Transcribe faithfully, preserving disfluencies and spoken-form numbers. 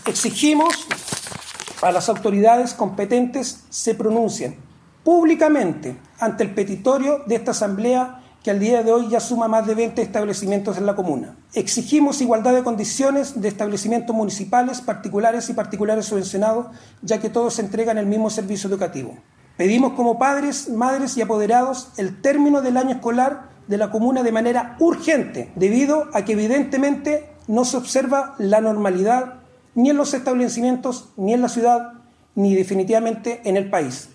Exigimos a las autoridades competentes se pronuncien públicamente ante el petitorio de esta asamblea que al día de hoy ya suma más de veinte establecimientos en la comuna. Exigimos igualdad de condiciones de establecimientos municipales, particulares y particulares subvencionados, ya que todos entregan el mismo servicio educativo. Pedimos como padres, madres y apoderados el término del año escolar de la comuna de manera urgente, debido a que evidentemente no se observa la normalidad ni en los establecimientos, ni en la ciudad, ni definitivamente en el país.